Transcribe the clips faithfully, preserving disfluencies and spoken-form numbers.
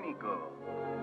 cinco.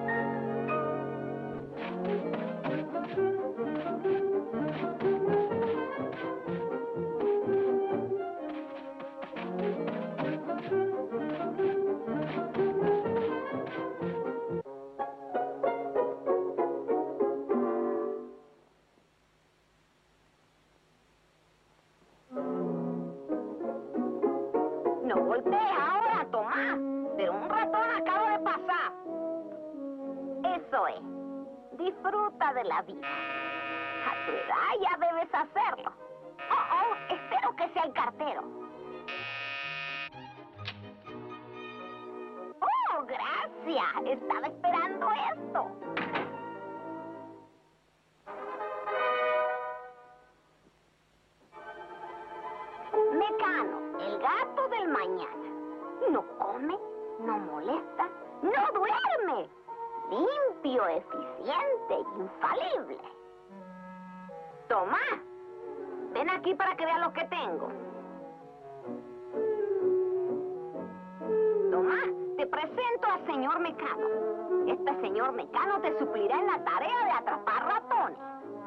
No golpees ahora, Tomás. Pero un ratón acaba de pasar. Eso es. Disfruta de la vida. A tu edad ya debes hacerlo. Oh, oh, espero que sea el cartero. Oh, gracias. Estaba esperando esto. Mecano, el gato del mañana. No come, no molesta, no duerme. Limpio, eficiente, infalible. Tomás, ven aquí para que veas lo que tengo. Tomás, te presento al señor Mecano. Este señor Mecano te suplirá en la tarea de atrapar ratones.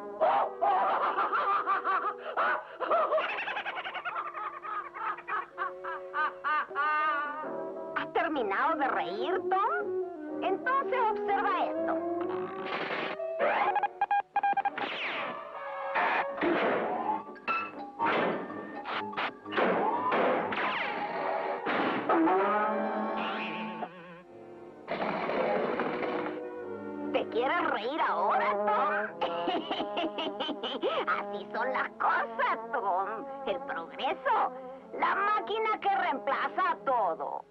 ¿Has terminado de reír, Tom? Entonces observa esto. ¿Te quieres reír ahora, Tom? Así son las cosas, Tom. El progreso. La máquina que reemplaza todo.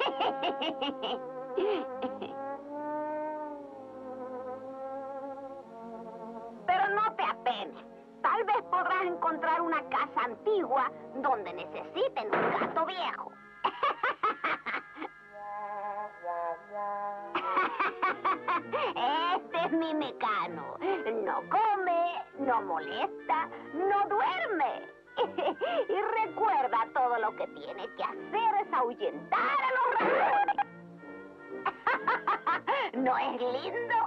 Pero no te apenes. Tal vez podrás encontrar una casa antigua donde necesiten un gato viejo. Este es mi Mecano. No come, no molesta, no duerme. Y recuerda, todo lo que tiene que hacer es ahuyentar a los ratones. ¿No es lindo?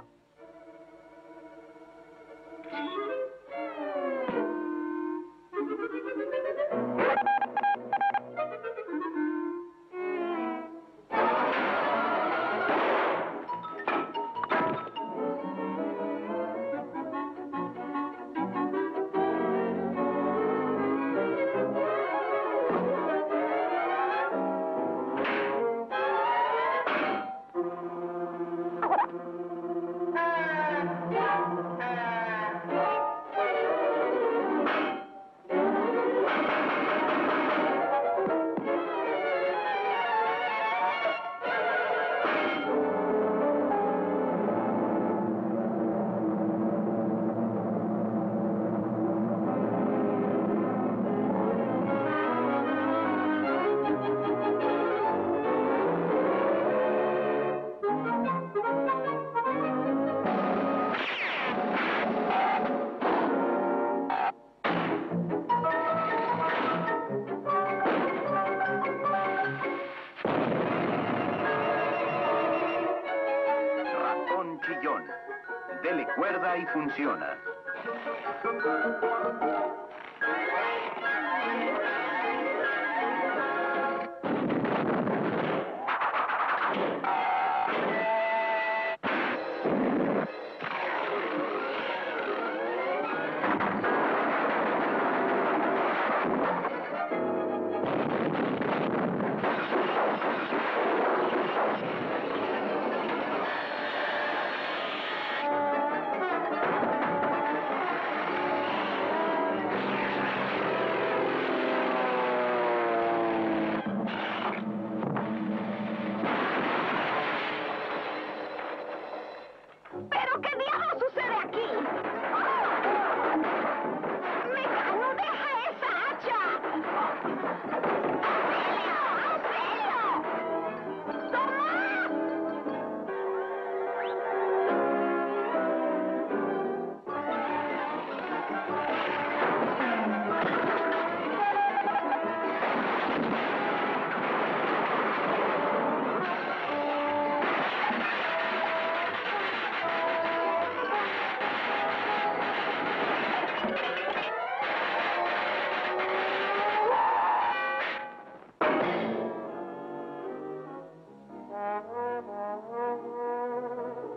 Dele cuerda y funciona.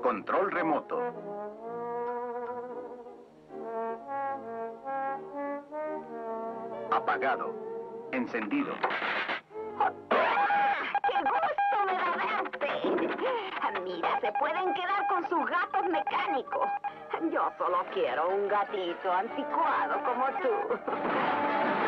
Control remoto. Apagado. Encendido. ¡Qué gusto me da verte! Mira, se pueden quedar con sus gatos mecánicos. Yo solo quiero un gatito anticuado como tú.